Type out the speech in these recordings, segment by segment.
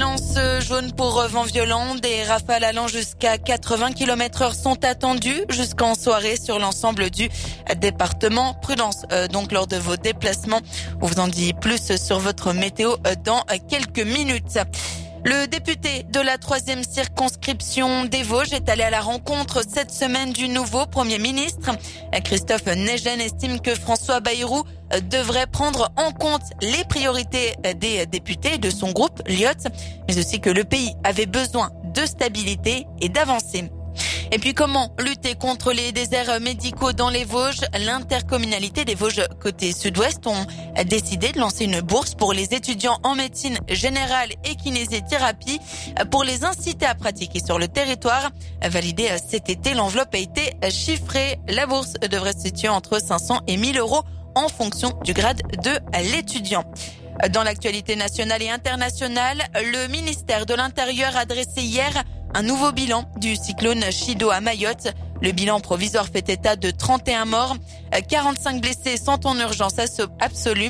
vigilance jaune pour vent violent. Des rafales allant jusqu'à 80 km/h sont attendues jusqu'en soirée sur l'ensemble du département. Prudence donc lors de vos déplacements. On vous en dit plus sur votre météo dans quelques minutes. Le député de la 3e circonscription des Vosges est allé à la rencontre cette semaine du nouveau Premier ministre. Christophe Neigène estime que François Bayrou devrait prendre en compte les priorités des députés de son groupe Lyotte, mais aussi que le pays avait besoin de stabilité et d'avancée. Et puis comment lutter contre les déserts médicaux dans les Vosges? L'intercommunalité des Vosges côté sud-ouest ont décidé de lancer une bourse pour les étudiants en médecine générale et kinésithérapie pour les inciter à pratiquer sur le territoire. Validée cet été, l'enveloppe a été chiffrée. La bourse devrait se situer entre 500 et 1000 euros en fonction du grade de l'étudiant. Dans l'actualité nationale et internationale, le ministère de l'Intérieur a dressé hier un nouveau bilan du cyclone Chido à Mayotte. Le bilan provisoire fait état de 31 morts, 45 blessés sont en urgence absolue,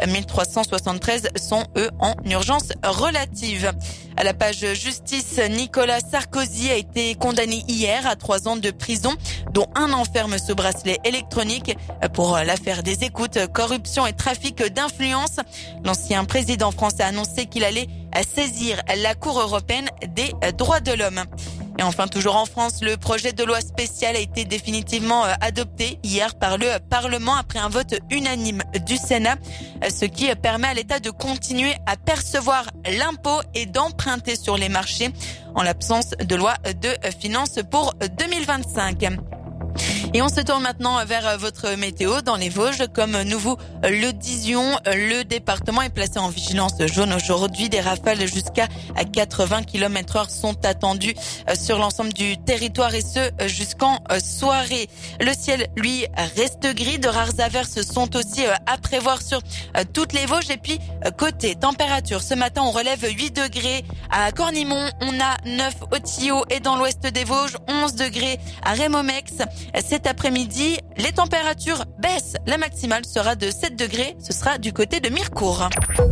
1373 sont eux en urgence relative. À la page justice, Nicolas Sarkozy a été condamné hier à 3 ans de prison, dont 1 an ferme sous bracelet électronique pour l'affaire des écoutes, corruption et trafic d'influence. L'ancien président français a annoncé qu'il allait saisir la Cour européenne des droits de l'homme. Et enfin, toujours en France, le projet de loi spécial a été définitivement adopté hier par le Parlement après un vote unanime du Sénat, ce qui permet à l'État de continuer à percevoir l'impôt et d'emprunter sur les marchés en l'absence de loi de finances pour 2025. Et on se tourne maintenant vers votre météo dans les Vosges. Comme nous vous le disions, le département est placé en vigilance jaune aujourd'hui. Des rafales jusqu'à 80 km/h sont attendues sur l'ensemble du territoire et ce jusqu'en soirée. Le ciel, lui, reste gris. De rares averses sont aussi à prévoir sur toutes les Vosges. Et puis, côté température, ce matin, on relève 8 degrés à Cornimont. On a 9 au Thillot et dans l'ouest des Vosges, 11 degrés à Rémomex. Cet après-midi, les températures baissent. La maximale sera de 7 degrés. Ce sera du côté de Mirecourt.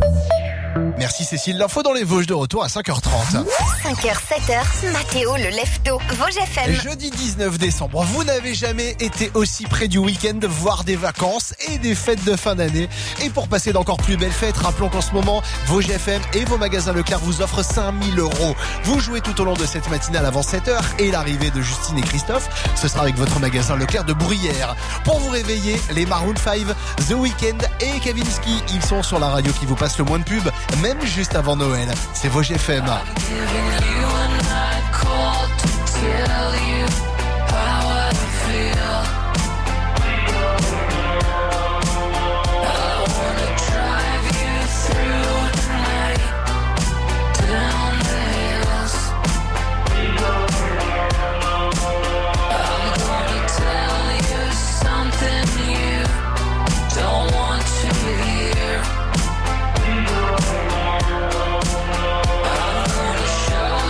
Merci Cécile. L'info dans les Vosges de retour à 5h30. 5h, 7h, Mathéo le lève-tôt. Vosges FM. Jeudi 19 décembre, vous n'avez jamais été aussi près du week-end, voire des vacances et des fêtes de fin d'année. Et pour passer d'encore plus belles fêtes, rappelons qu'en ce moment, Vosges FM et vos magasins Leclerc vous offrent 5 000 €. Vous jouez tout au long de cette matinale avant 7h et l'arrivée de Justine et Christophe, ce sera avec votre magasin Leclerc de Bruyères. Pour vous réveiller, les Maroon 5, The Weeknd et Kavinsky, ils sont sur la radio qui vous passe le moins de pub, même juste avant Noël. C'est Vosges FM. Show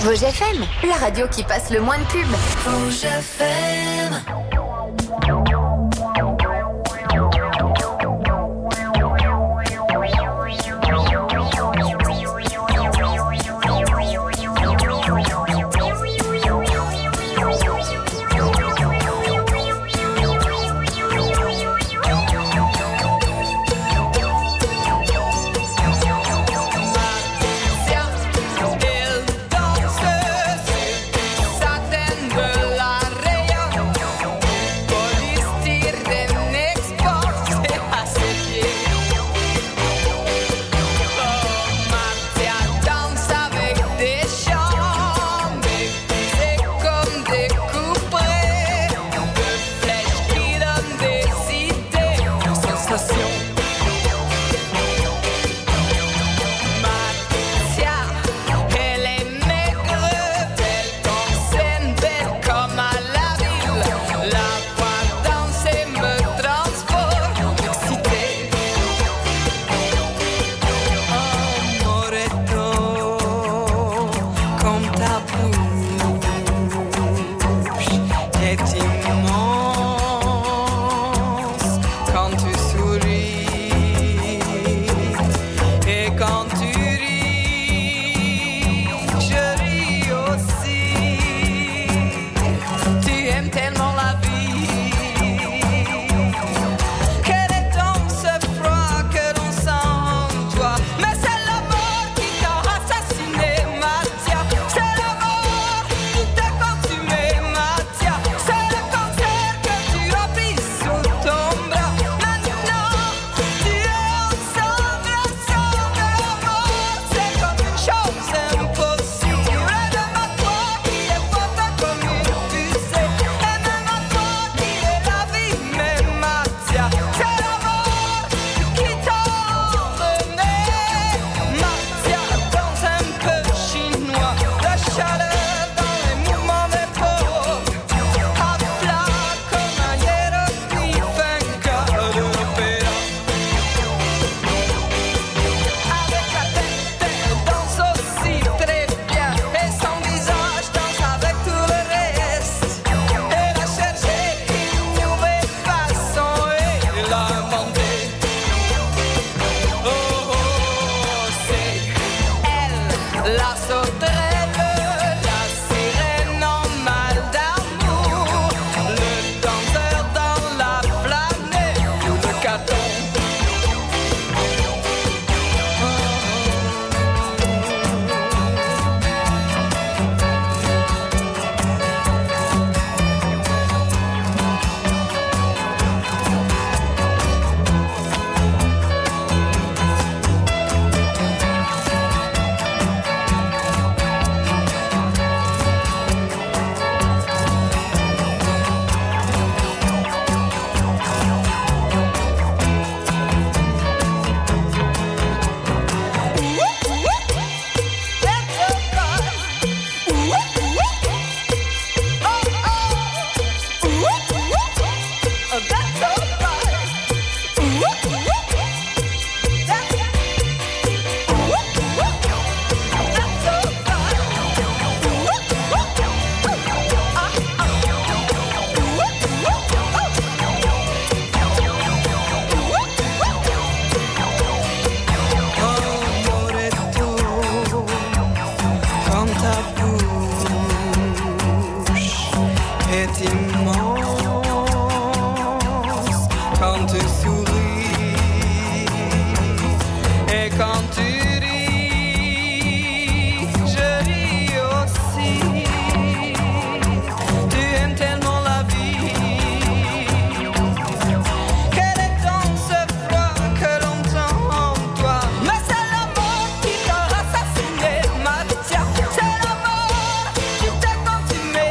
Vosges FM, la radio qui passe le moins de pubs. Vosges FM.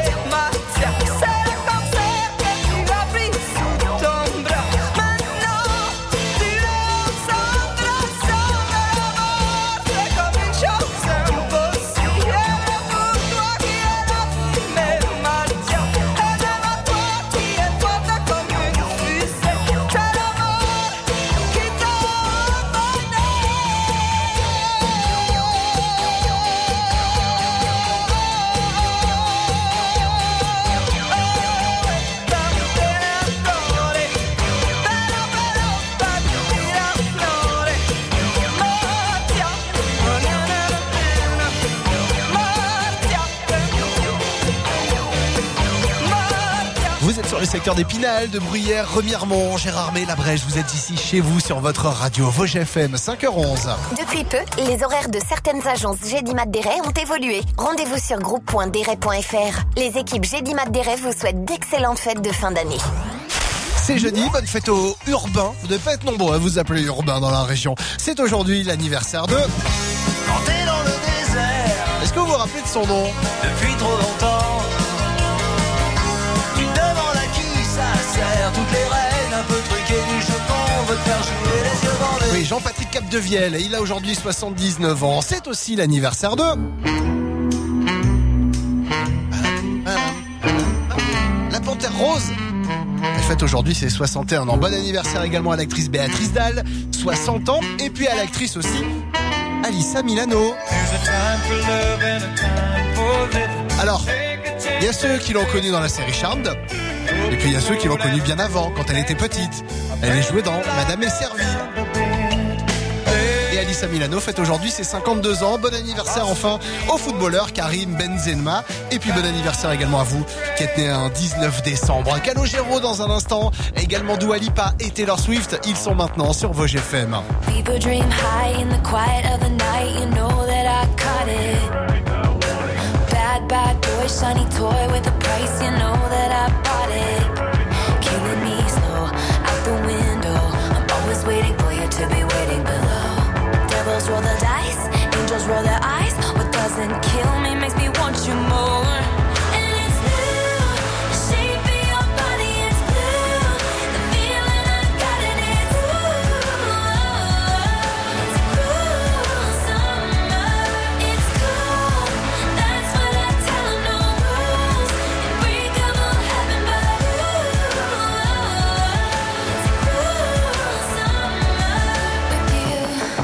C'est le cancer que tu as pris sous ton bras. Maintenant le secteur d'Épinal, de Bruyères, Remiremont, Gérardmer, La Brèche. Vous êtes ici chez vous sur votre radio Vosges FM, 5h11. Depuis peu, les horaires de certaines agences Gédimat des Raies ont évolué. Rendez-vous sur groupe.desraies.fr. Les équipes Gédimat des Raies vous souhaitent d'excellentes fêtes de fin d'année. C'est jeudi, bonne fête aux urbains. Vous devez pas être nombreux à vous appeler urbains dans la région. C'est aujourd'hui l'anniversaire de... Quand t'es dans le désert, Est-ce que vous vous rappelez de son nom? depuis trop longtemps, tu te demandes à qui ça sert. Toutes les reines un peu truquées du chocon veut te faire jouer les yeux bandés. Oui, Jean-Patrick Capdevielle. Il a aujourd'hui 79 ans. C'est aussi l'anniversaire de... La Panthère Rose. Elle fête aujourd'hui ses 61 ans. Bon anniversaire également à l'actrice Béatrice Dalle, 60 ans. Et puis à l'actrice aussi, Alyssa Milano. Alors, il y a ceux qui l'ont connue dans la série Charmed. Et puis il y a ceux qui l'ont connue bien avant, quand elle était petite. Elle est jouée dans Madame est servie. Et Alyssa Milano fête aujourd'hui ses 52 ans. Bon anniversaire enfin au footballeur Karim Benzema. Et puis bon anniversaire également à vous qui êtes né un 19 décembre. Calogero dans un instant. Également Dua Lipa et Taylor Swift. Ils sont maintenant sur Vosges FM. People dream high in the quiet of the night. You know that I caught it. Bad, bad boy, shiny toy with a price. You know that I bought it. Killing me slow, out the window. I'm always waiting for you to be waiting below. Devils roll the dice, angels roll their eyes. What doesn't kill me makes me want you more. And it's blue, the shape of your body is blue. The feeling I got in it, ooh. It's cruel summer, it's cool. That's what I tell 'em, no rules. Unbreakable heaven, but it's cruel summer with you.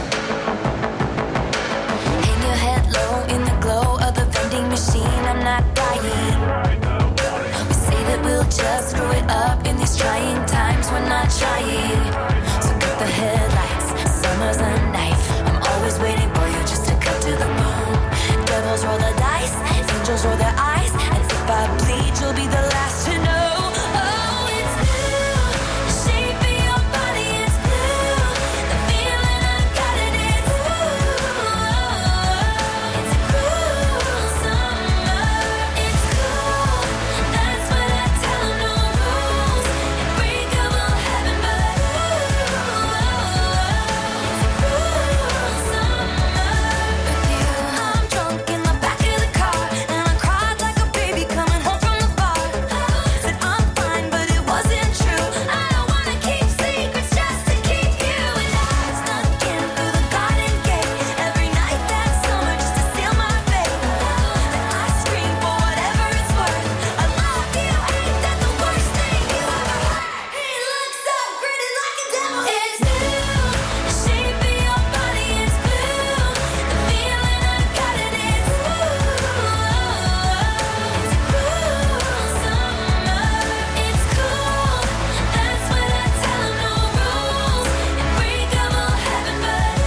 Hang your head low in the glow of the vending machine. I'm not dying. We say that we'll just screw it up in these trying times. We're not trying. So cut the headlights. Summer's a knife. I'm always waiting for you just to cut to the bone. Devils roll the dice. Angels roll their eyes. And if I bleed, you'll be the last to know. Oh, it's blue. The shape of your body is blue. The feeling I got in it, ooh. It's cruel summer. It's cool. That's what I tell 'em, no rules. Unbreakable heaven, but it's cruel summer with you. I'm drunk in the back of the car, and I cried like a baby coming home from the bar. Said I'm fine, but it wasn't true. I don't wanna keep secrets just to keep you. And I snuck in through the garden gate every night that summer just to seal my fate. Then I scream for whatever it's worth. I love you, ain't that the worst thing you ever heard? He looks so pretty like a devil. It's blue, the shape of your body is blue. The feeling I got in it, ooh. It's cruel summer, it's cool. That's what I tell 'em, no rules. Unbreakable heaven, but it's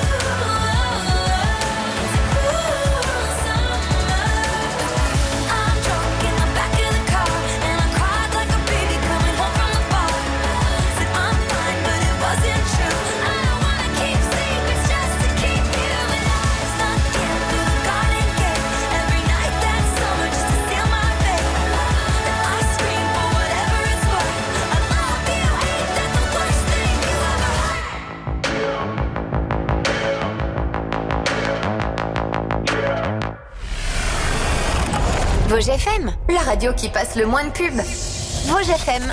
cruel summer. I'm drunk in the back of the car, and I cried like a baby coming home from the bar. Said I'm fine, but it wasn't true. I don't wanna keep secrets just to keep you. And I snuck in through the garden gate every night that summer just to seal my fate. Then I scream for whatever it's worth. I love you, ain't that the worst thing you ever heard? Vosges FM, la radio qui passe le moins de pubs. Vosges FM.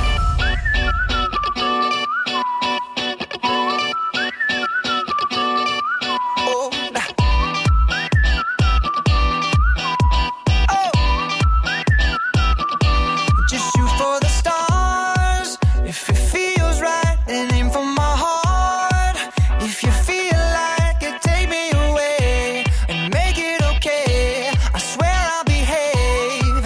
Just shoot for the stars. If it feels right, then aim for my heart. If you feel like it, take me away and make it okay. I swear I'll behave.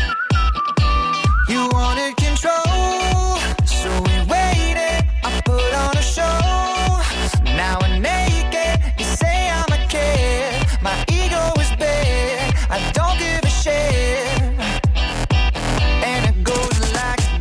You wanted control, so we waited. I put on a show. Now I'm naked. You say I'm a kid. My ego is big. I don't give a shit. And it goes like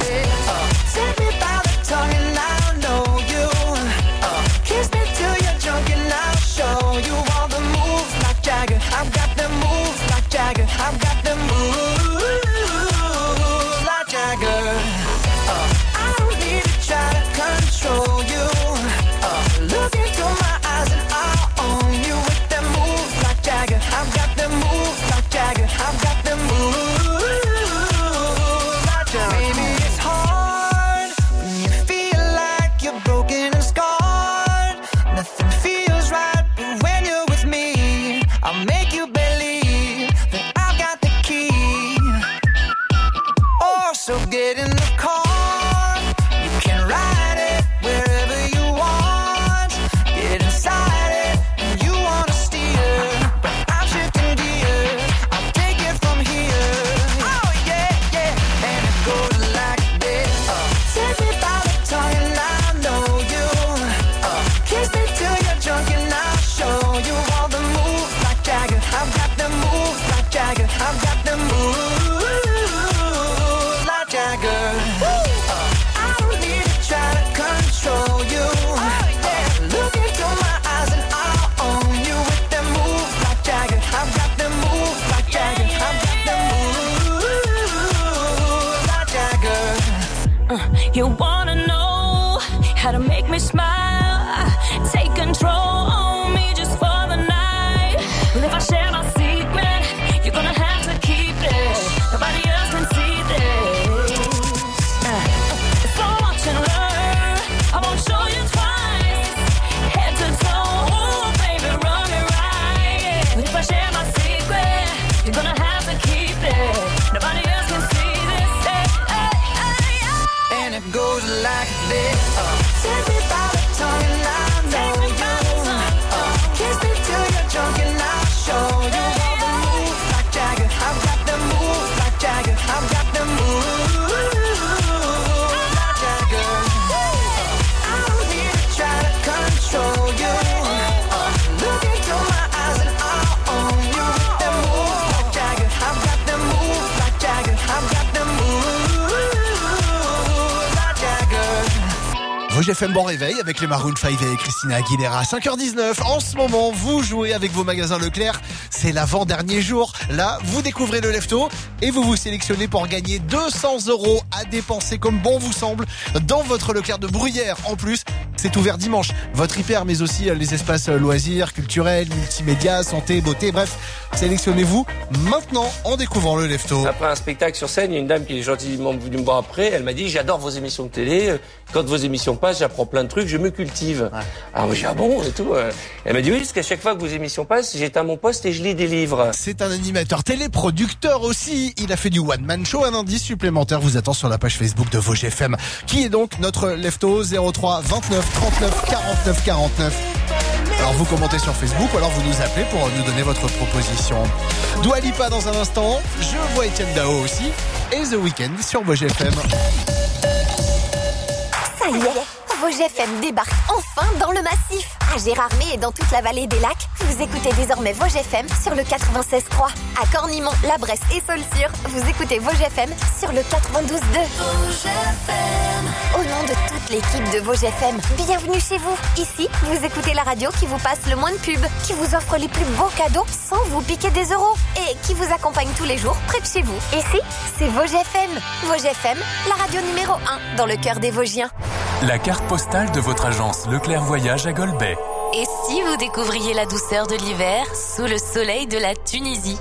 You wanna know how to make me smile, take control on me just for the night. But if I share my secret, you're gonna have to keep it. Nobody else can see this. So watch and learn, I won't show you twice. Head to toe, ooh, baby, run it right. But if I share my secret, you're gonna have to keep it. Nobody else can see this. And it goes like this. Take me by the tongue and I know you. Kiss me till you're drunk and I'll show you all the moves like Jagger. I've got the moves like Jagger. I've got the moves like Jagger. I don't need to try to control you. Look into my eyes and I'll own you with the moves like Jagger. I've got the moves like Jagger. I've got the moves like Jagger. Rouge FM, bon réveil avec les Maroon 5 et Christina Aguilera. 5h19, en ce moment, vous jouez avec vos magasins Leclerc. C'est l'avant-dernier jour. Là, vous découvrez le Lefto et vous vous sélectionnez pour gagner 200 € à dépenser comme bon vous semble dans votre Leclerc de Bruyères. En plus, c'est ouvert dimanche. Votre hyper, mais aussi les espaces loisirs, culturels, multimédia, santé, beauté, bref. Sélectionnez-vous maintenant en découvrant le Lefto. Après un spectacle sur scène, il y a une dame qui est gentiment venue me voir après. Elle m'a dit, j'adore vos émissions de télé. Quand vos émissions passent, j'apprends plein de trucs, je me cultive. Ouais. Alors j'ai dit, ah bon, et tout. Elle m'a dit, oui, parce qu'à chaque fois que vos émissions passent, j'éteins mon poste et je lis des livres. C'est un animateur téléproducteur aussi. Il a fait du one-man show. Un indice supplémentaire vous attend sur la page Facebook de Vosges FM. Qui est donc notre Lefto 03 29 39 49 49. Alors vous commentez sur Facebook ou alors vous nous appelez pour nous donner votre proposition. Dua Lipa dans un instant. Je vois Etienne Dao aussi. Et The Weeknd sur Vosges FM. Ça y est, Vosges FM débarque enfin dans le massif. À Gérardmer et dans toute la vallée des lacs, vous écoutez désormais Vosges FM sur le 96.3. À Cornimont, La Bresse et Saulsure, vous écoutez Vosges FM sur le 92.2. Vosges FM. Au nom de toute l'équipe de Vosges FM, bienvenue chez vous. Ici, vous écoutez la radio qui vous passe le moins de pubs, qui vous offre les plus beaux cadeaux sans vous piquer des euros et qui vous accompagne tous les jours près de chez vous. Ici, c'est Vosges FM. Vosges FM, la radio numéro 1 dans le cœur des Vosgiens. La carte postale de votre agence Leclerc Voyage à Golbet. Et si vous découvriez la douceur de l'hiver sous le soleil de la Tunisie?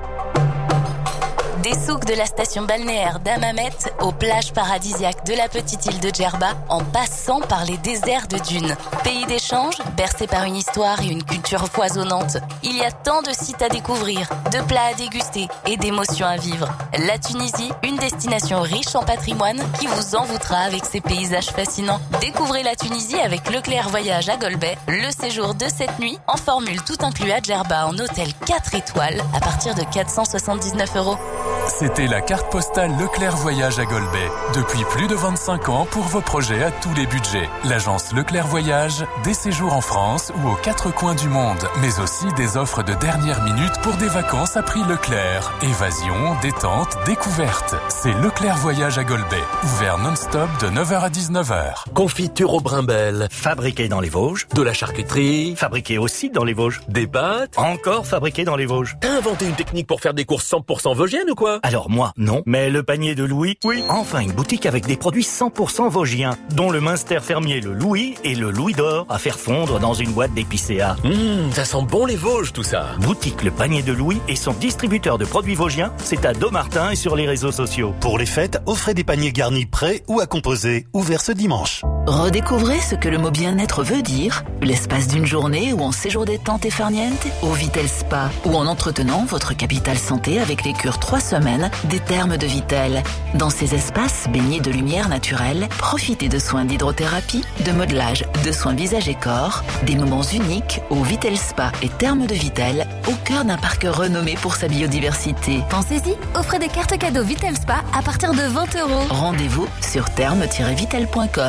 Des souks de la station balnéaire d'Hammamet aux plages paradisiaques de la petite île de Djerba, en passant par les déserts de dunes. Pays d'échange, bercé par une histoire et une culture foisonnante. Il y a tant de sites à découvrir, de plats à déguster et d'émotions à vivre. La Tunisie, une destination riche en patrimoine qui vous envoûtera avec ses paysages fascinants. Découvrez la Tunisie avec Leclerc Voyage à Golbet, le séjour de cette nuit en formule tout inclus à Djerba en hôtel 4 étoiles à partir de 479 €. C'était la carte postale Leclerc Voyage à Golbet. Depuis plus de 25 ans pour vos projets à tous les budgets. L'agence Leclerc Voyage, des séjours en France ou aux 4 coins du monde, mais aussi des offres de dernière minute pour des vacances à prix Leclerc. Évasion, détente, découverte. C'est Leclerc Voyage à Golbet. Ouvert non-stop de 9h à 19h. Confiture au Brimbel. Fabriqué dans les Vosges. De la charcuterie. Fabriqué aussi dans les Vosges. Des pâtes. Encore fabriqué dans les Vosges. T'as inventé une technique pour faire des courses 100% vosgiennes ou quoi? Alors moi, non. Mais le panier de Louis, oui. Enfin, une boutique avec des produits 100% vosgiens, dont le Münster fermier le Louis et le Louis d'or à faire fondre dans une boîte d'épicéa. Ça sent bon les Vosges tout ça. Boutique Le Panier de Louis et son distributeur de produits vosgiens, c'est à Domartin et sur les réseaux sociaux. Pour les fêtes, offrez des paniers garnis prêts ou à composer, ouverts ce dimanche. Redécouvrez ce que le mot bien-être veut dire, l'espace d'une journée ou en séjour détente et farniente, au Vitel Spa ou en entretenant votre capital santé avec les cures 3 semaines des Thermes de Vitel. Dans ces espaces baignés de lumière naturelle, profitez de soins d'hydrothérapie, de modelage, de soins visage et corps, des moments uniques au Vitel Spa et Thermes de Vitel, au cœur d'un parc renommé pour sa biodiversité. Pensez-y, offrez des cartes cadeaux Vitel Spa à partir de 20 €. Rendez-vous sur thermes-vitel.com. Vous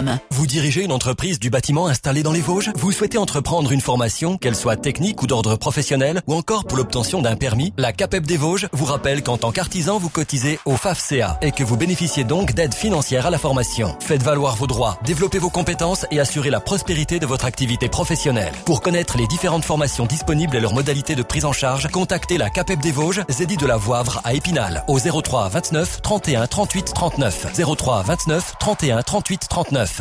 Vous dirigez une entreprise du bâtiment installée dans les Vosges? Vous souhaitez entreprendre une formation, qu'elle soit technique ou d'ordre professionnel, ou encore pour l'obtention d'un permis? La CAPEB des Vosges vous rappelle qu'en tant qu'artisan, vous cotisez au FAFCA et que vous bénéficiez donc d'aide financière à la formation. Faites valoir vos droits, développez vos compétences et assurez la prospérité de votre activité professionnelle. Pour connaître les différentes formations disponibles et leurs modalités de prise en charge, contactez la CAPEB des Vosges, Zédy de la Voivre à Épinal, au 03 29 31 38 39. 03 29 31 38 39.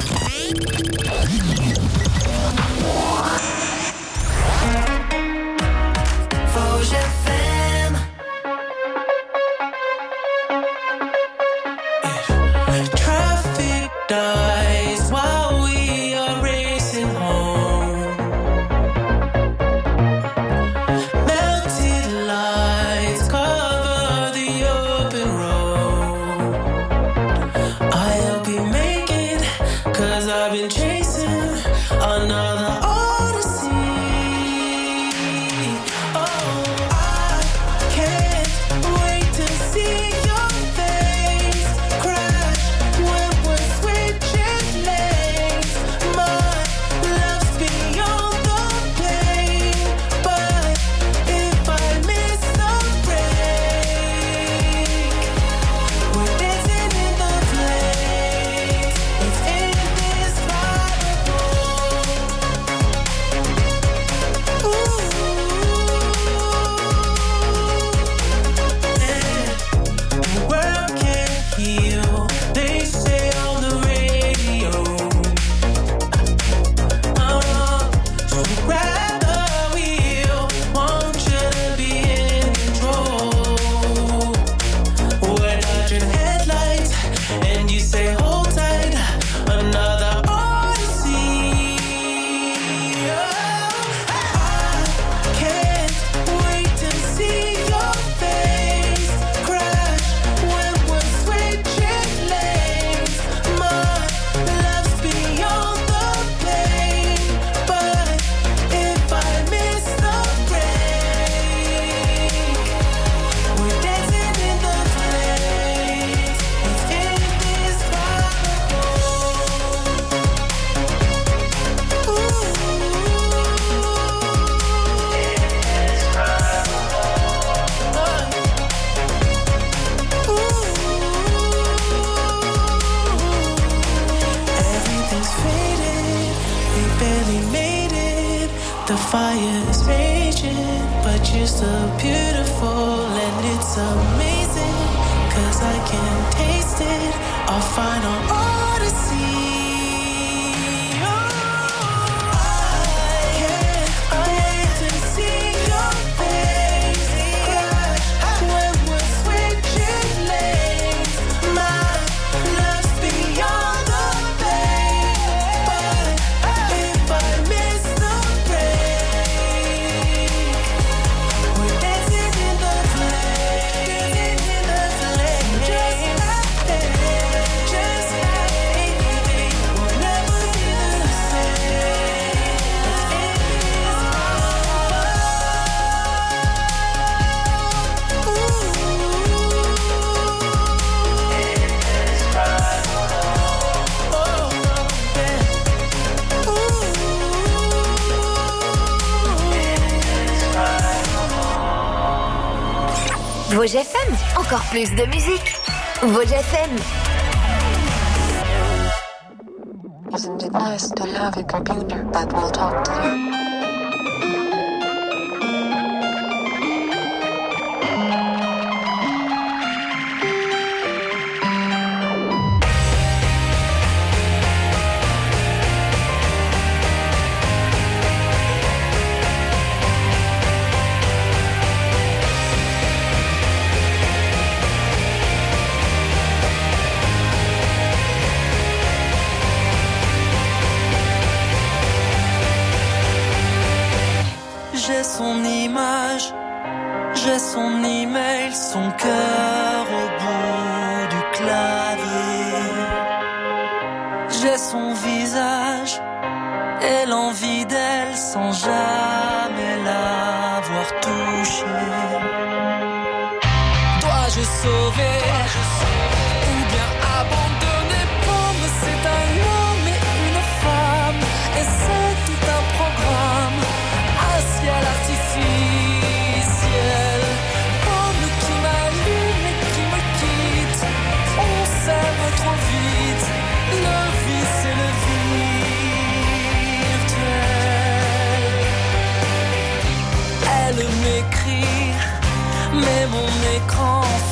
Vosges FM. Traffic dies while we are racing home. Melted lights cover the open road. I'll be making, 'cause I've been chasing another odyssey. Oh, I can't wait to see your face crash when we're switching lanes. My love's beyond the pain, but if I miss the break, we're dancing in the flames. It's indescribable. The world can't heal, they say on the radio. So grab the wheel, want you to be in control. We're dodging headlights, and you say hold tight, another odyssey. I can't wait to see your face crash when we're switching lanes. My love's beyond the pain, but if I miss the break, we're dancing in the flames. It's indescribable. Everything's faded, we barely made it. The fire's raging, but you're still beautiful, and it's amazing, 'cause I can taste it, our final odyssey. I can't wait to see your face crash when we're switching lanes. My love's beyond the pain, but if I miss the break, we're dancing in the flames, just like anything, we'll never be the same. Vosges FM, encore plus de musique. Vosges FM. Isn't it nice to have a computer that will talk to you? J'ai son image, j'ai son email, son cœur au bout du clavier. J'ai son visage et l'envie d'elle sans jamais l'avoir touchée. Dois-je sauver ou bien abandonner? Pour moi c'est un non, mais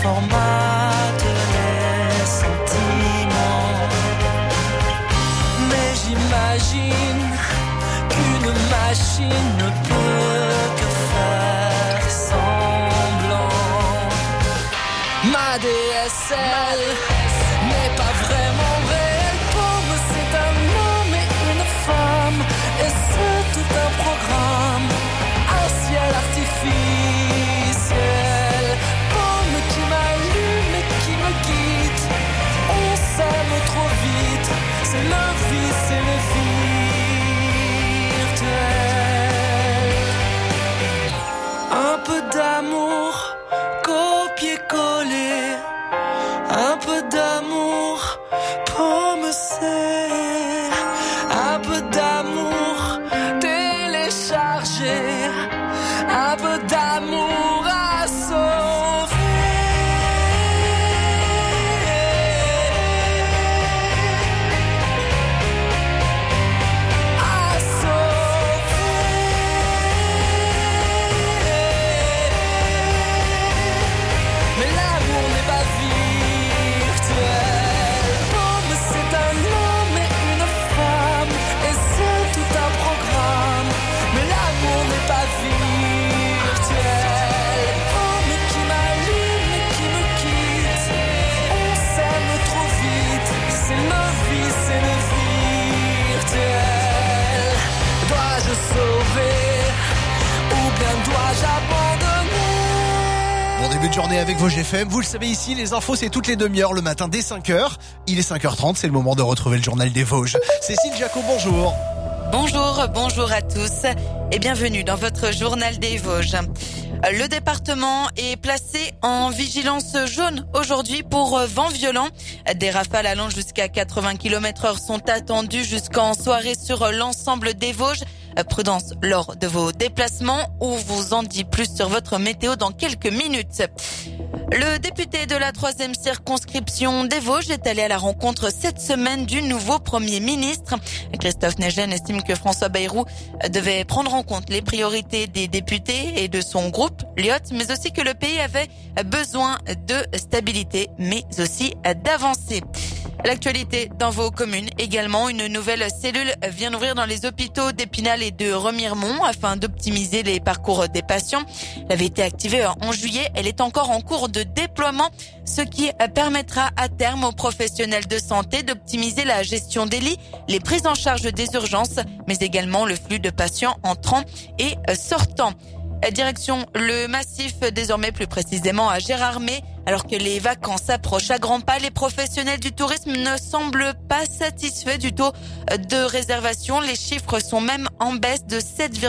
formate les sentiments. Mais j'imagine qu'une machine ne peut que faire semblant. Ma DSL n'est pas vraiment réelle. Pomme, c'est un homme et une femme, et c'est tout un programme. Un ciel artificiel, Pomme qui m'allume et qui me quitte. On s'aime trop vite, c'est le vice, c'est le virtuel. Un peu d'amour, copier-coller. Un peu d'amour, Pomme, c'est un peu d'amour, télécharger. Un peu d'amour à sauver. À sauver. Mais l'amour n'est pas virtuel. Pomme, c'est un homme et une femme, et c'est tout un programme. Mais l'amour n'est pas virtuel. Pomme qui m'allume et qui me quitte. On s'aime trop vite, c'est le vice, c'est le virtuel. Dois-je sauver ou bien dois-je abandonner? Bon début de journée avec Vosges FM. Vous le savez ici, les infos c'est toutes les demi-heures le matin dès 5h. Il est 5h30, c'est le moment de retrouver le journal des Vosges. Cécile Jacot, bonjour. Bonjour à tous et bienvenue dans votre journal des Vosges. Le département est placé en vigilance jaune aujourd'hui pour vent violent. Des rafales allant jusqu'à 80 km/h sont attendues jusqu'en soirée sur l'ensemble des Vosges. Prudence lors de vos déplacements. On vous en dit plus sur votre météo dans quelques minutes. Le député de la 3e circonscription des Vosges est allé à la rencontre cette semaine du nouveau Premier ministre. Christophe Negenne estime que François Bayrou devait prendre en compte les priorités des députés et de son groupe, Lyotte, mais aussi que le pays avait besoin de stabilité, mais aussi d'avancées. L'actualité dans vos communes également, une nouvelle cellule vient d'ouvrir dans les hôpitaux d'Épinal et de Remiremont afin d'optimiser les parcours des patients. Elle avait été activée en juillet, elle est encore en cours de déploiement, ce qui permettra à terme aux professionnels de santé d'optimiser la gestion des lits, les prises en charge des urgences, mais également le flux de patients entrants et sortants. Direction le Massif, désormais plus précisément à Gérardmer. Alors que les vacances approchent à grands pas, les professionnels du tourisme ne semblent pas satisfaits du taux de réservation. Les chiffres sont même en baisse de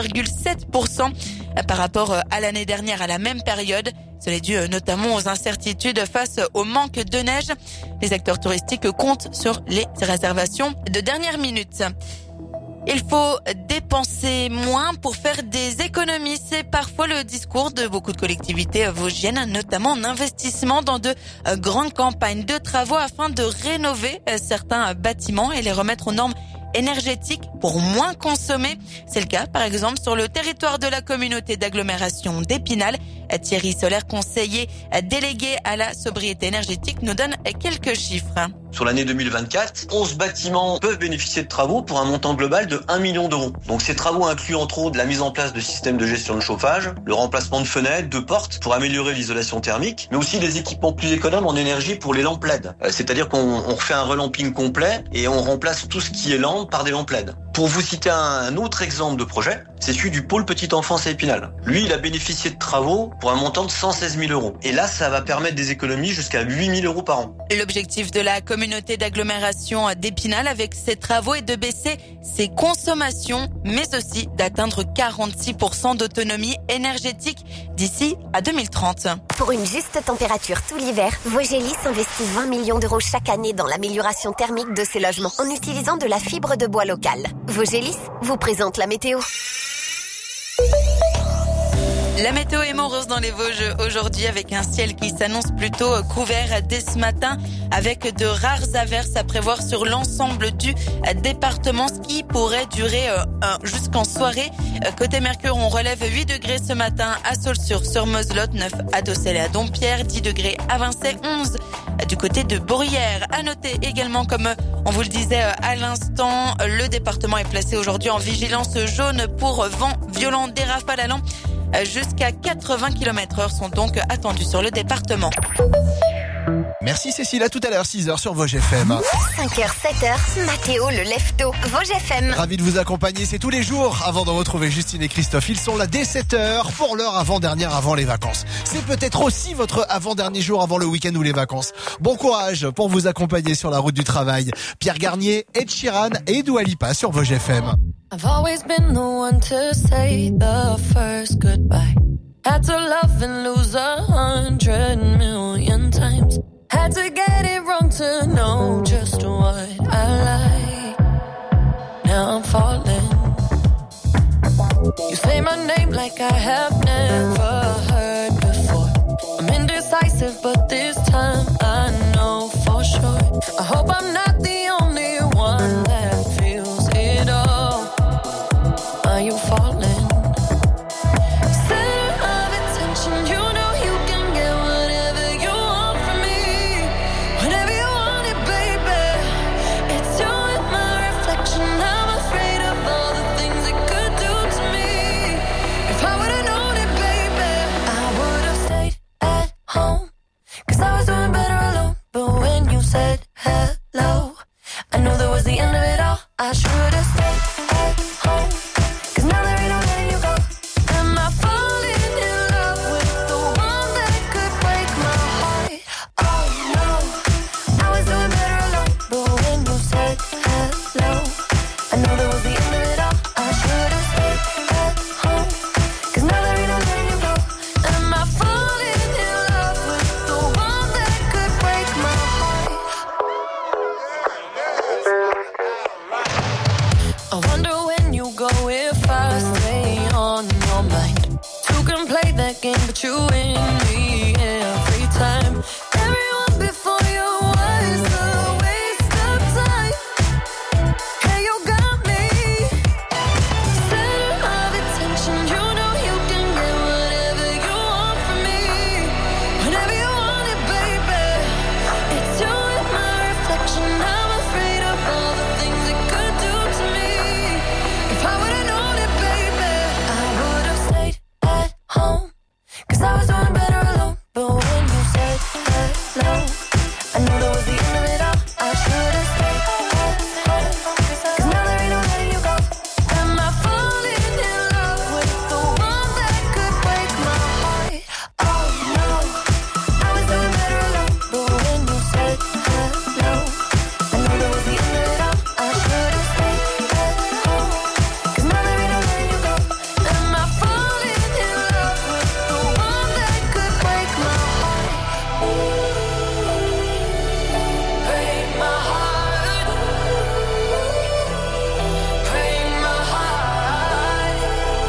7,7% par rapport à l'année dernière à la même période. Cela est dû notamment aux incertitudes face au manque de neige. Les acteurs touristiques comptent sur les réservations de dernière minute. Il faut dépenser moins pour faire des économies. C'est parfois le discours de beaucoup de collectivités vosgiennes, notamment en investissement dans de grandes campagnes de travaux afin de rénover certains bâtiments et les remettre aux normes énergétiques pour moins consommer. C'est le cas, par exemple, sur le territoire de la communauté d'agglomération d'Épinal. Thierry Solaire, conseiller délégué à la sobriété énergétique, nous donne quelques chiffres. Sur l'année 2024, 11 bâtiments peuvent bénéficier de travaux pour un montant global de 1 million d'euros. Donc ces travaux incluent entre autres la mise en place de systèmes de gestion de chauffage, le remplacement de fenêtres, de portes pour améliorer l'isolation thermique, mais aussi des équipements plus économes en énergie pour les lampes LED. C'est-à-dire qu'on refait un relamping complet et on remplace tout ce qui est lampe par des lampes LED. Pour vous citer un autre exemple de projet, c'est celui du pôle petite enfance à Épinal. Lui, il a bénéficié de travaux pour un montant de 116 000 euros. Et là, ça va permettre des économies jusqu'à 8 000 euros par an. L'objectif de la communauté d'agglomération d'Épinal avec ces travaux est de baisser ses consommations, mais aussi d'atteindre 46% d'autonomie énergétique d'ici à 2030. Pour une juste température tout l'hiver, Vogelis investit 20 millions d'euros chaque année dans l'amélioration thermique de ses logements en utilisant de la fibre de bois locale. Vogelis vous présente la météo. La météo est morose dans les Vosges aujourd'hui avec un ciel qui s'annonce plutôt couvert dès ce matin avec de rares averses à prévoir sur l'ensemble du département, ce qui pourrait durer jusqu'en soirée. Côté Mercure, on relève 8 degrés ce matin à Saulxures sur Moselotte, 9 à Docel et à Dompierre, 10 degrés à Vincennes, 11 du côté de Bruyères. À noter également, comme on vous le disait à l'instant, le département est placé aujourd'hui en vigilance jaune pour vent violent. Des rafales allant jusqu'à 80 km/h sont donc attendus sur le département. Merci Cécile, à tout à l'heure, 6h sur Vosges FM. 5h, 7h, Mathéo le lève-tôt, Vosges FM. Ravi de vous accompagner, c'est tous les jours. Avant de retrouver Justine et Christophe, ils sont là dès 7h pour leur avant-dernière avant les vacances. C'est peut-être aussi votre avant-dernier jour avant le week-end ou les vacances. Bon courage pour vous accompagner sur la route du travail. Pierre Garnier, Ed Sheeran et Dua Lipa sur Vosges FM. I've always been the one to say the first goodbye. Had to love and lose 100 million times. Had to get it wrong to know just what I like. Now I'm falling. You say my name like I have never heard before. I'm indecisive, but this time I know for sure. I hope I'm not the only one that feels it all. Are you falling? Center of attention, you know you can get whatever you want from me. Whenever you want it, baby. It's you and my reflection. I'm afraid of all the things it could do to me. If I would've known it, baby, I would've stayed at home. 'Cause I was doing better alone. But when you said hello, I knew that was the end of it all. I should've stayed at home. 'Cause now there ain't no letting you go. Am I falling in love with the one that could break my heart? Oh no, I was doing better alone. But when you said hello, I knew that was the end of it all. I should've stayed at home. 'Cause now there ain't no letting you go. Am I falling in love with the one that could break my heart? I wonder when you go if I stay on your mind. Two can play that game, but you win me every time. Everyone before you was a waste of time. Hey, you got me. Center of attention, you know you can get whatever you want from me. Whenever you want it, baby. It's you and my reflection. I'm afraid of all the things it could do to me. If I would've known it, baby, I would've stayed at home. 'Cause I was doing better alone. But when you said hello, I knew that was the end of it all. I should've stayed at home. 'Cause now there ain't no letting you go. Am I falling in love with the one that could break my heart? Oh no, I was doing better alone. But when you said hello, I knew that was the end of it all. I should've stayed at home. 'Cause now there ain't no letting you go. Am I falling in love with the one that could break my heart? Break my heart. Break my heart.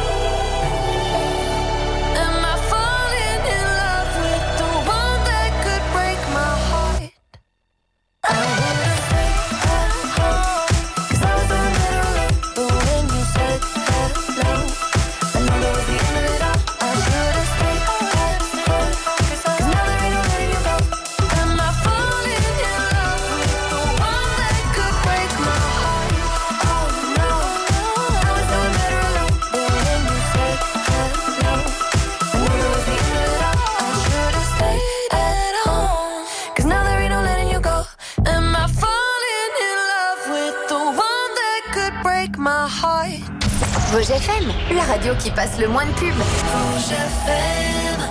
Am I falling in love with the one that could break my heart? I would've stayed at home. 'Cause I was doing better alone. But when you said hello, I knew that was the end of it all. I should've stayed at home. 'Cause now there ain't no letting you go. Am I falling in love with the one that could break my heart? Oh no, I was doing better alone. But when you said hello, I knew that was the end of it all. I should've stayed at home. 'Cause now there ain't no letting you go. Am I falling in love with the one that could break my heart? Vosges FM, la radio qui passe le moins de pubs. Vosges FM.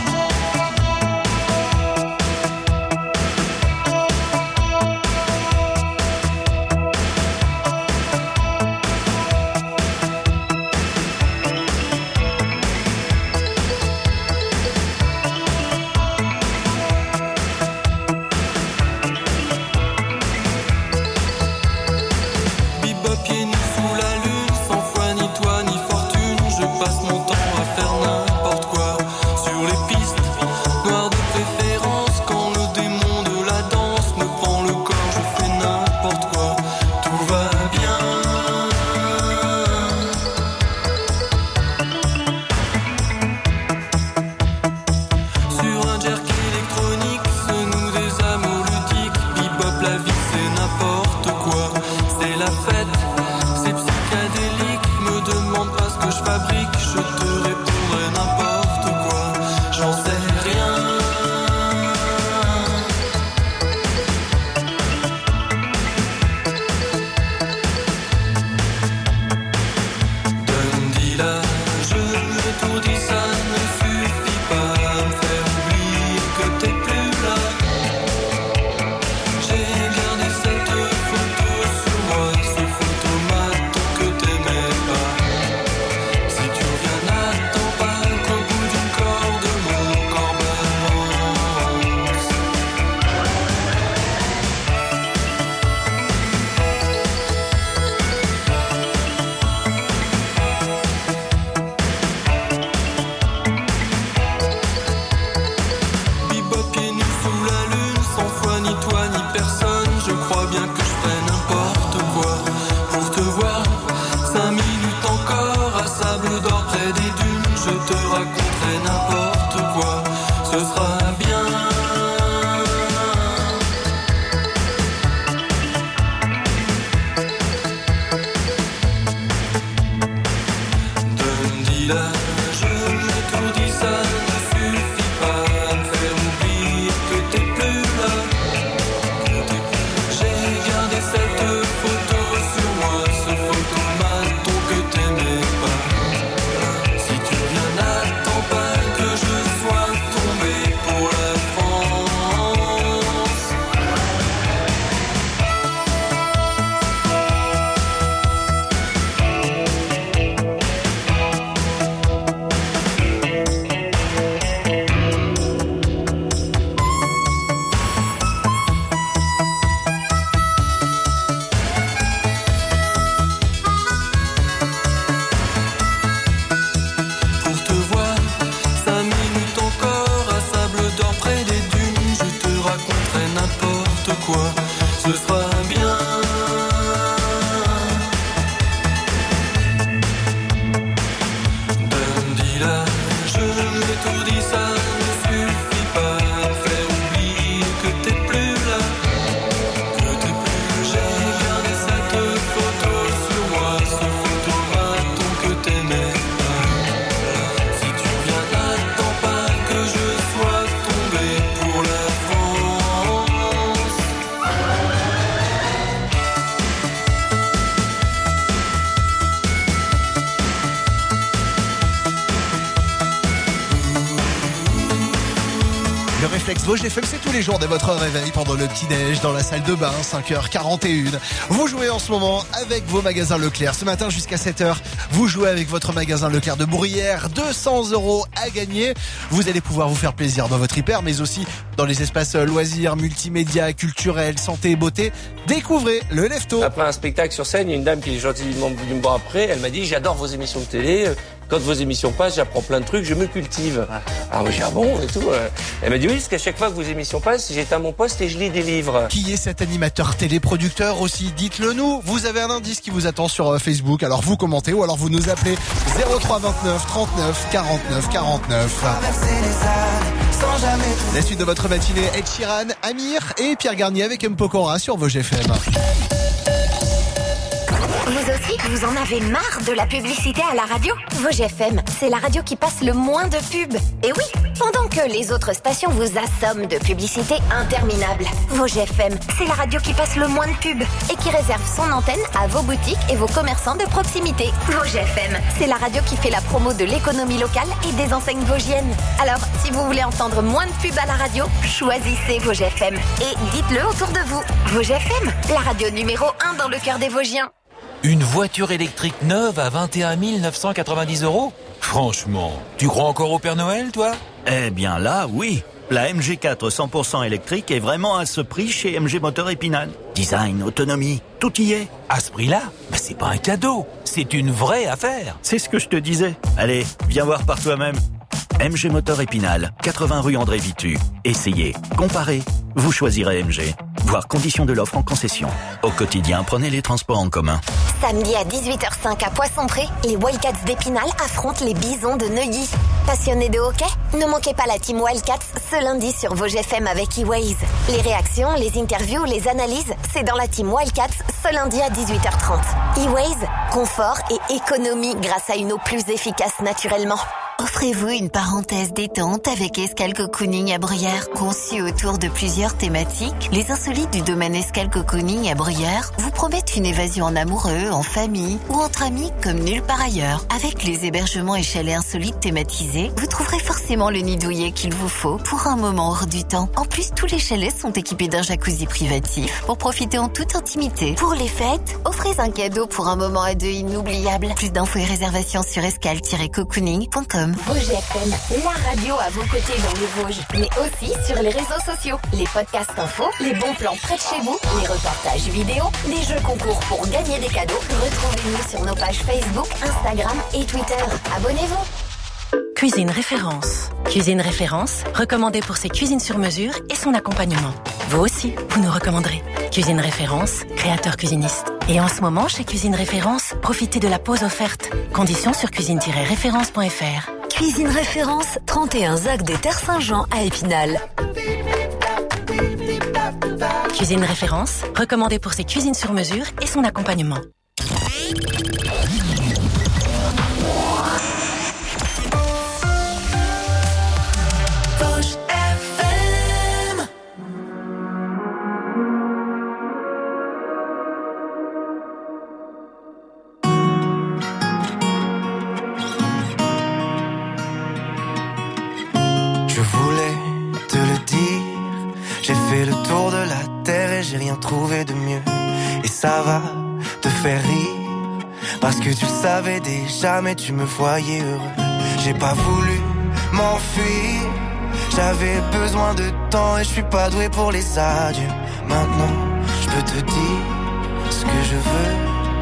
Bebop pieds nus sous la lune, sans foi ni toi ni fortune, je passe mon temps à faire n'importe quoi. fabrique, je te répondrai n'importe quoi. J'en sais rien. Dundee-là, je tout dis, ça ne suffit pas à me faire oublier que t'es plus là. J'ai gardé cette photo sur moi, ce photomaton que t'aimais pas. Si tu reviens, n'attends pas qu'au bout d'une corde mon corps balance. Bebop pieds nus sous la lune, sans foi ni toi ni personne. Je crois bien que je ferai n'importe quoi pour te voir. 5 minutes encore à sable d'or près des dunes. Je te raconterai n'importe quoi, ce sera bien. Dundee-là, je tout dis, ça ne suffit pas à me faire oublier que t'es plus là. J'ai gardé cette photo sur moi, ce photomaton que t'aimais pas. Si tu reviens, n'attends pas que je sois tombé pour la France. Pour te voir, 5 minutes encore à sable d'or près des dunes. Je te raconterai n'importe quoi, ce sera bien. Dundee-là, je tout dis, ça ne suffit pas à me faire oublier que t'es plus là. J'ai gardé cette photo sur moi, ce photomaton que t'aimais pas. Si tu reviens, n'attends pas que je sois tombé pour la France. Le réflexe Vosges FM, c'est tous les jours de votre réveil pendant le petit-déj dans la salle de bain, 5h41. Vous jouez en ce moment avec vos magasins Leclerc. Ce matin jusqu'à 7h, vous jouez avec votre magasin Leclerc de Bruyères. 200 € à gagner. Vous allez pouvoir vous faire plaisir dans votre hyper, mais aussi dans les espaces loisirs, multimédia, culturels, santé et beauté. Découvrez le Lefto. Après un spectacle sur scène, il y a une dame qui est gentiment venue me voir après. Elle m'a dit, j'adore vos émissions de télé. Quand vos émissions passent, j'apprends plein de trucs, je me cultive. Alors moi j'ai dit, ah bon et tout. Elle m'a dit oui, parce qu'à chaque fois que vos émissions passent, j'étais à mon poste et je lis des livres. Qui est cet animateur téléproducteur aussi? Dites-le nous. Vous avez un indice qui vous attend sur Facebook. Alors vous commentez ou alors vous nous appelez 03 29 39 49 49. La suite de votre matinée, Ed Sheeran, Amir et Pierre Garnier avec M. Pokora sur Vosges FM. Vous aussi, vous en avez marre de la publicité à la radio? Vosges FM, c'est la radio qui passe le moins de pubs. Et oui, pendant que les autres stations vous assomment de publicité interminable. Vosges FM, c'est la radio qui passe le moins de pubs et qui réserve son antenne à vos boutiques et vos commerçants de proximité. Vosges FM, c'est la radio qui fait la promo de l'économie locale et des enseignes vosgiennes. Alors, si vous voulez entendre moins de pubs à la radio, choisissez Vosges FM et dites-le autour de vous. Vosges FM, la radio numéro 1 dans le cœur des Vosgiens. Une voiture électrique neuve à 21 990 €? Franchement, tu crois encore au Père Noël, toi? Eh bien là, oui. La MG4 100% électrique est vraiment à ce prix chez MG Moteur Épinal. Design, autonomie, tout y est. À ce prix-là? Bah c'est pas un cadeau, c'est une vraie affaire. C'est ce que je te disais. Allez, viens voir par toi-même. MG Moteur Épinal, 80 rue André Vitu. Essayez, comparez, vous choisirez MG. Vous Voir conditions de l'offre en concession. Au quotidien, prenez les transports en commun. Samedi à 18h05 à Poissompré, les Wildcats d'Épinal affrontent les Bisons de Neuilly. Passionnés de hockey? Ne manquez pas la team Wildcats ce lundi sur Vosges FM avec E-Waze. Les réactions, les interviews, les analyses, c'est dans la team Wildcats ce lundi à 18h30. E-Waze, confort et économie grâce à une eau plus efficace naturellement. Offrez-vous une parenthèse détente avec Escale Cocooning à Bruyères. Conçu autour de plusieurs thématiques, les insolites du domaine Escale Cocooning à Bruyères vous promettent une évasion en amoureux, en famille ou entre amis comme nulle part ailleurs. Avec les hébergements et chalets insolites thématisés, vous trouverez forcément le nid douillet qu'il vous faut pour un moment hors du temps. En plus, tous les chalets sont équipés d'un jacuzzi privatif pour profiter en toute intimité. Pour les fêtes, offrez un cadeau pour un moment à deux inoubliable. Plus d'infos et réservations sur escale-cocooning.com. Vosges FM, la radio à vos côtés dans les Vosges, mais aussi sur les réseaux sociaux. Les podcasts infos, les bons plans près de chez vous, les reportages vidéo, les jeux concours pour gagner des cadeaux. Retrouvez-nous sur nos pages Facebook, Instagram et Twitter. Abonnez-vous. Cuisine Référence. Cuisine Référence, recommandée pour ses cuisines sur mesure et son accompagnement. Vous aussi, vous nous recommanderez. Cuisine Référence, créateur cuisiniste. Et en ce moment, chez Cuisine Référence, profitez de la pause offerte. Conditions sur cuisine-référence.fr. Cuisine Référence, 31 ZAC des Terres Saint-Jean à Épinal. Cuisine Référence, recommandée pour ses cuisines sur mesure et son accompagnement. J'ai rien trouvé de mieux et ça va te faire rire parce que tu le savais déjà mais tu me voyais heureux. J'ai pas voulu m'enfuir, j'avais besoin de temps et je suis pas doué pour les adieux. Maintenant je peux te dire ce que je veux.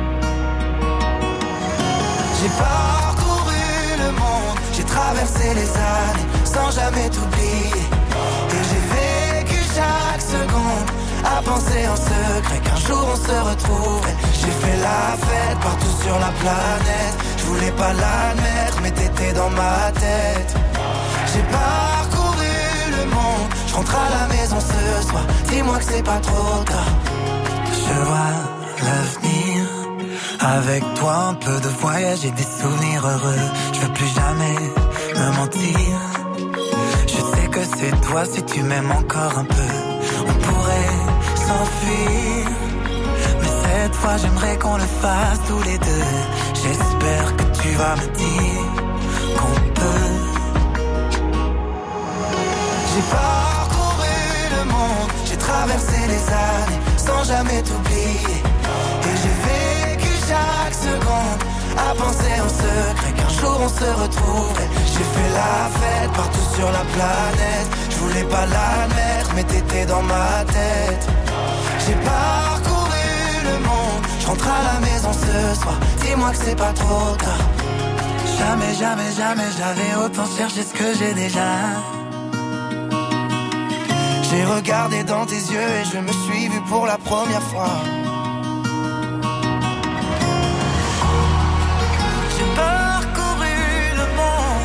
J'ai parcouru le monde, j'ai traversé les années sans jamais t'oublier et j'ai vécu chaque seconde à penser en secret qu'un jour on se retrouverait. J'ai fait la fête partout sur la planète. Je voulais pas l'admettre mais t'étais dans ma tête. J'ai parcouru le monde, je rentre à la maison ce soir. Dis-moi que c'est pas trop tard. Je vois l'avenir avec toi, un peu de voyage et des souvenirs heureux. Je veux plus jamais me mentir. Je sais que c'est toi si tu m'aimes encore un peu. On pourrait s'enfuir, mais cette fois j'aimerais qu'on le fasse tous les deux. J'espère que tu vas me dire qu'on peut. J'ai parcouru le monde, j'ai traversé les années sans jamais t'oublier et j'ai vécu chaque seconde à penser en secret qu'un jour on se retrouverait. J'ai fait la fête partout sur la planète. Je voulais pas l'admettre mais t'étais dans ma tête. J'ai parcouru le monde, je rentre à la maison ce soir. Dis-moi que c'est pas trop tard. Jamais, jamais, jamais j'avais autant cherché ce que j'ai déjà. J'ai regardé dans tes yeux et je me suis vu pour la première fois. J'ai parcouru le monde,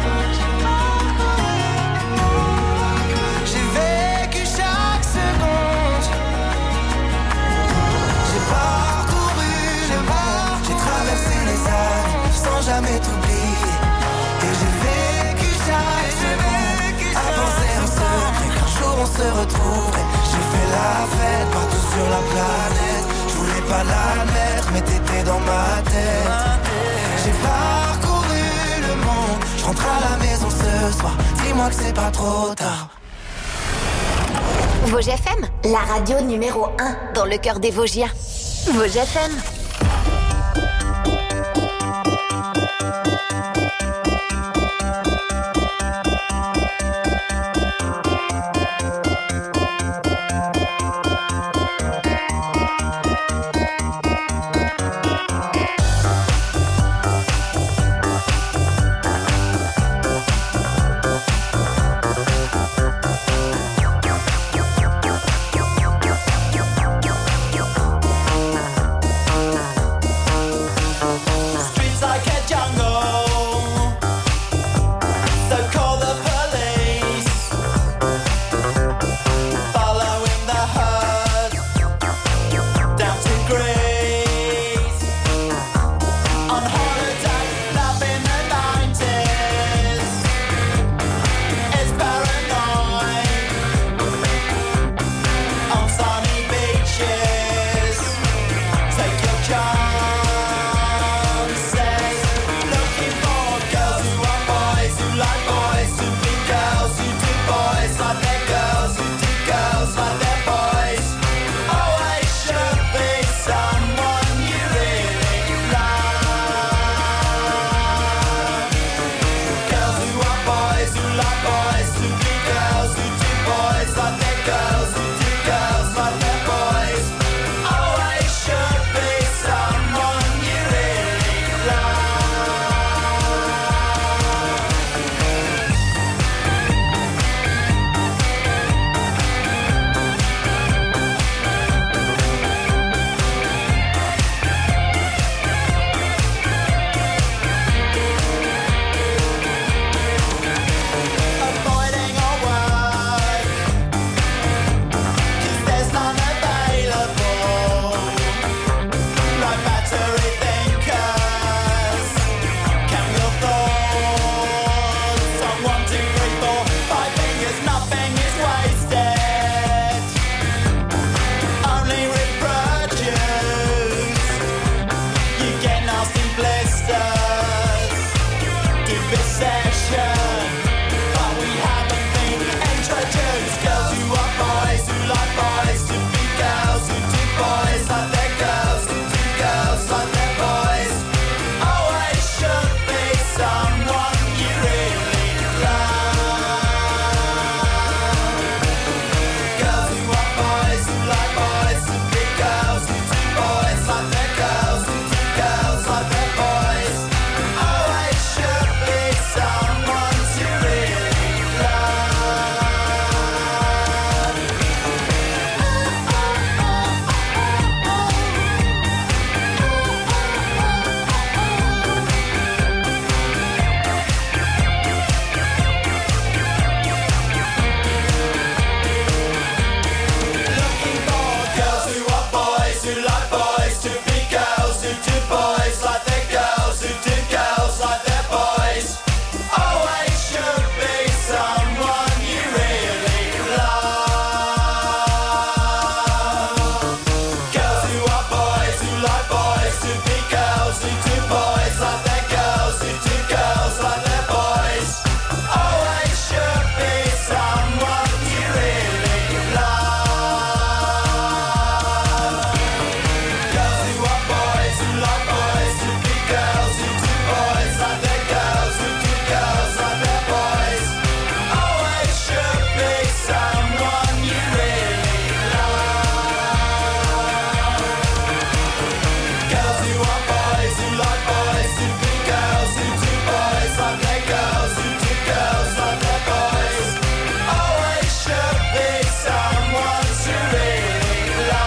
j'ai vécu chaque seconde. J'ai parcouru le monde, j'ai traversé les années sans jamais t'oublier et j'ai vécu chaque seconde à penser en secret qu'un jour on se retrouverait. J'ai fait la fête partout sur la planète. Je voulais pas l'admettre mais t'étais dans ma tête. J'ai parcouru le monde, je rentre à la maison ce soir. Dis-moi que c'est pas trop tard. Vosges FM, la radio numéro 1 dans le cœur des Vosgiens. Vosges FM. Jesus, devisation. But we haven't been introduced. Girls who are boys, who like boys to be girls, who do boys like their girls, who do girls like their boys. Always should be someone you really love. Girls who are boys, who like boys to be girls, who do boys like their girls, who do girls like their boys. Always should be someone you really love. Looking for girls who are boys, who like boys to be girls, who do boys like their girls, who do girls like their boys. Always should be someone you really love. Girls who are boys, who like boys to be girls, who do boys like their girls, who do girls like their boys. Always should be someone you really love. Girls who are boys, who like boys to be girls, who do boys like their girls, who do girls like their boys. Always should be someone you really love. Girls who are boys, who like boys to be girls, who do boys like their girls, who do girls like their boys. Always should be someone to really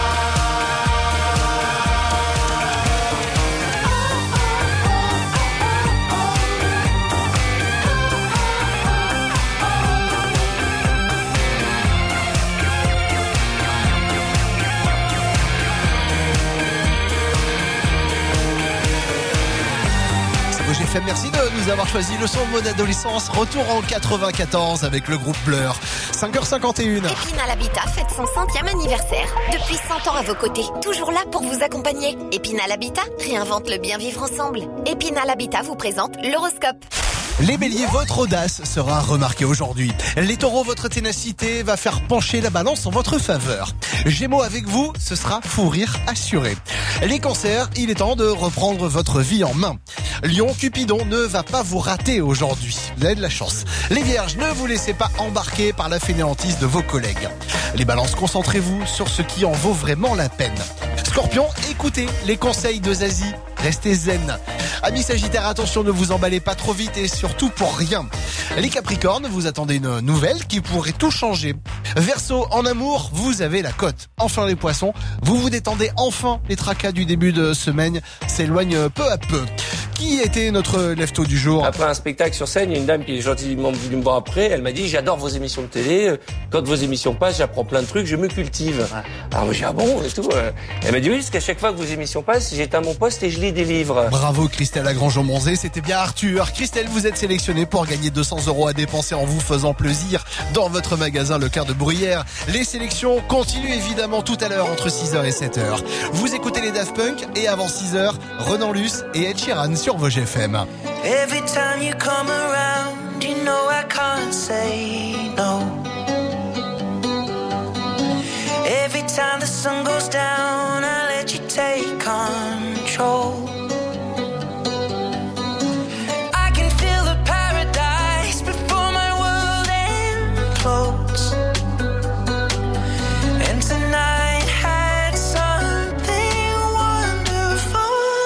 GFM, merci de nous avoir choisi le son de mon adolescence. Retour en 94 avec le groupe Blur. 5h51. Épinal Habitat fête son 100e anniversaire. Depuis 100 ans à vos côtés, toujours là pour vous accompagner. Épinal Habitat réinvente le bien vivre ensemble. Épinal Habitat vous présente l'horoscope. Les béliers, votre audace sera remarquée aujourd'hui. Les taureaux, votre ténacité va faire pencher la balance en votre faveur. Gémeaux, avec vous, ce sera fou rire assuré. Les cancers, il est temps de reprendre votre vie en main. Lion, Cupidon ne va pas vous rater aujourd'hui. Vous avez de la chance. Les vierges, ne vous laissez pas embarquer par la fainéantise de vos collègues. Les balances, concentrez-vous sur ce qui en vaut vraiment la peine. Scorpion, écoutez les conseils de Zazie. Restez zen. Amis Sagittaires, attention, ne vous emballez pas trop vite et surtout pour rien. Les Capricornes, vous attendez une nouvelle qui pourrait tout changer. Verseau, en amour, vous avez la cote. Enfin les Poissons, vous vous détendez enfin. Les tracas du début de semaine s'éloignent peu à peu. Qui était notre lève-tôt du jour? Après un spectacle sur scène, il y a une dame qui est gentiment venue me voir après. Elle m'a dit, j'adore vos émissions de télé. Quand vos émissions passent, j'apprends plein de trucs, je me cultive. Alors moi j'ai dit, ah bon, et tout. Elle m'a dit, oui, parce qu'à chaque fois que vos émissions passent, j'éteins mon poste et je lis des livres. Bravo Christelle Lagrange-Monzé, c'était bien Arthur. Christelle, vous êtes sélectionnée pour gagner 200 € à dépenser en vous faisant plaisir dans votre magasin Le Quart de Bruyère. Les sélections continuent évidemment tout à l'heure entre 6h et 7h. Vous écoutez les Daft Punk et avant 6h, Renan Luce et Ed Sheeran sur vos GFM. Every time you come around, you know I can't say no. Every time the sun goes down, I let you take control. I can feel the paradise before my world implodes. And tonight had something wonderful.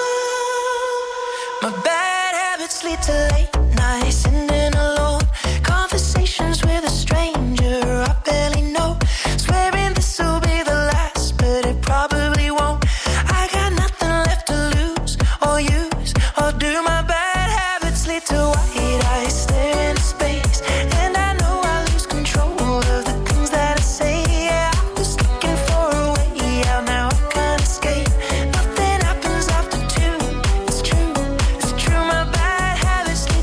My bad habits lead to late nights, sitting alone. Conversations with a stranger I barely know. Swearing this will be the last, but it probably won't. I got nothing left to lose or use or do. My bad habits lead to white eyes stare into space, and I know I lose control of the things that I say. Yeah, I was looking for a way out, now I can't escape. Nothing happens after two. It's true, my bad habits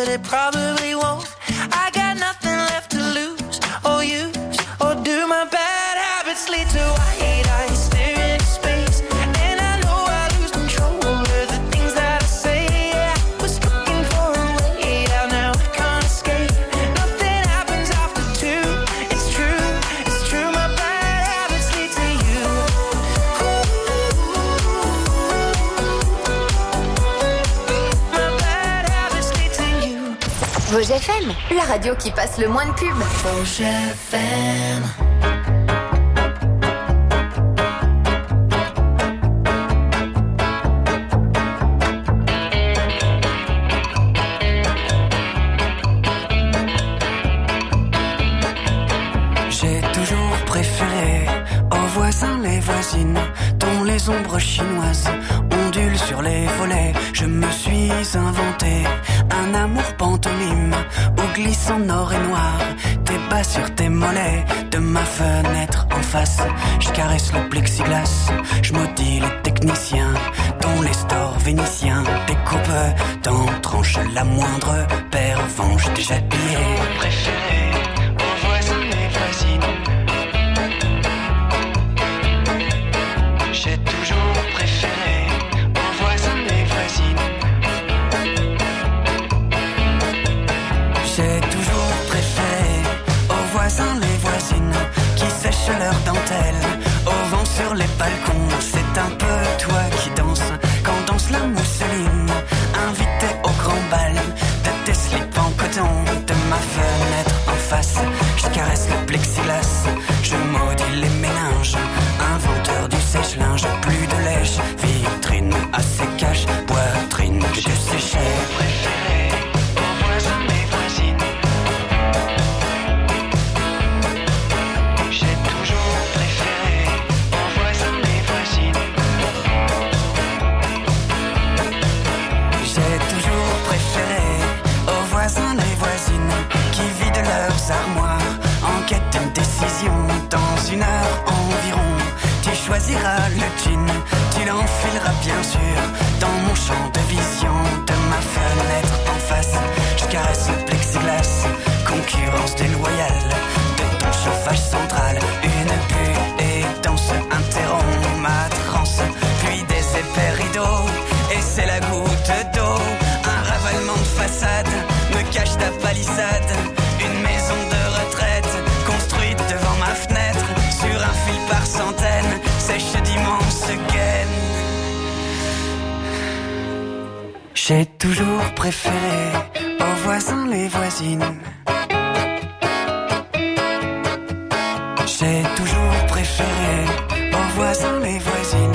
but it probably won't. I got nothing left to lose or use, or do my bad habits lead to white eyes staring into space? And I know I lose control over the things that I say. I was looking for a way out, now I can't escape. Nothing happens after two. It's true, my bad habits lead to you. My bad habits lead to you. Vosges FM, la radio qui passe le moins de pub. Vosges FM. J'ai toujours préféré aux voisins les voisines, dont les ombres chinoises ondulent sur les volets. Je me suis inventé un amour pantomime où glisse en or et noir tes bas sur tes mollets. De ma fenêtre en face, je caresse le plexiglas. Je maudis les techniciens dont les stores vénitiens découpent dans tranches la moindre pervenche déjà pillée. Préféré aux voisins les voisines. J'ai toujours préféré aux voisins les voisines. J'ai toujours préféré aux voisins les voisines qui sèchent leurs dentelles au vent sur les balcons. C'est un peu toi qui danses quand danse la mousseline. Invité au grand bal de tes slips en coton. De ma fenêtre en face, je caresse le plexiglas. Je maudis les méninges, inventeur du sèche-linge. Plus de lèche, vitrine à sécage, poitrine que je séchais. Préféré aux voisins les voisines. J'ai toujours préféré aux voisins les voisines. J'ai toujours préféré aux voisins les voisines qui vident leurs armoires en quête d'une décision. Dans une heure environ, tu choisiras le jean, tu l'enfileras bien sûr dans mon champ de vision. De ma fenêtre en face, je caresse le plexiglas. Concurrence déloyale de ton chauffage central. Une buée dense interrompt ma transe, puis des épais rideaux, et c'est la goutte d'eau. Un ravalement de façade me cache ta palissade. Une maison de retraite construite devant ma fenêtre, sur un fil par centaines, sèche d'immenses gaines. J'ai toujours préféré aux voisins les voisines. J'ai toujours préféré aux voisins les voisines.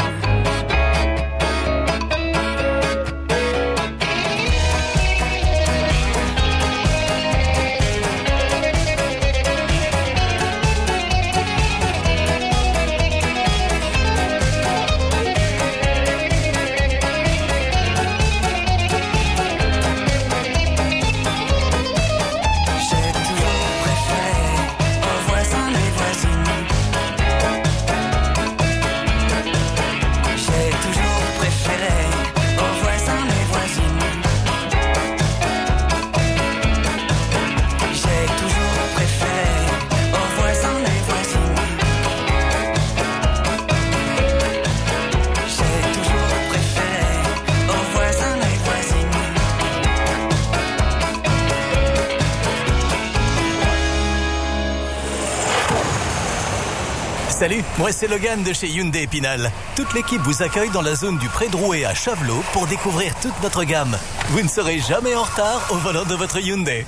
Salut, moi c'est Logan de chez Hyundai Épinal. Toute l'équipe vous accueille dans la zone du Pré-Drouet à Chavelot pour découvrir toute notre gamme. Vous ne serez jamais en retard au volant de votre Hyundai.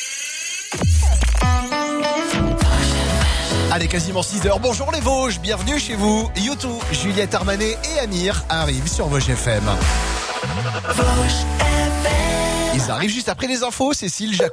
Allez, quasiment 6h. Bonjour les Vosges, bienvenue chez vous. U2, Juliette Armanet et Amir arrivent sur Vosges FM. Ils arrivent juste après les infos, Cécile Jacques.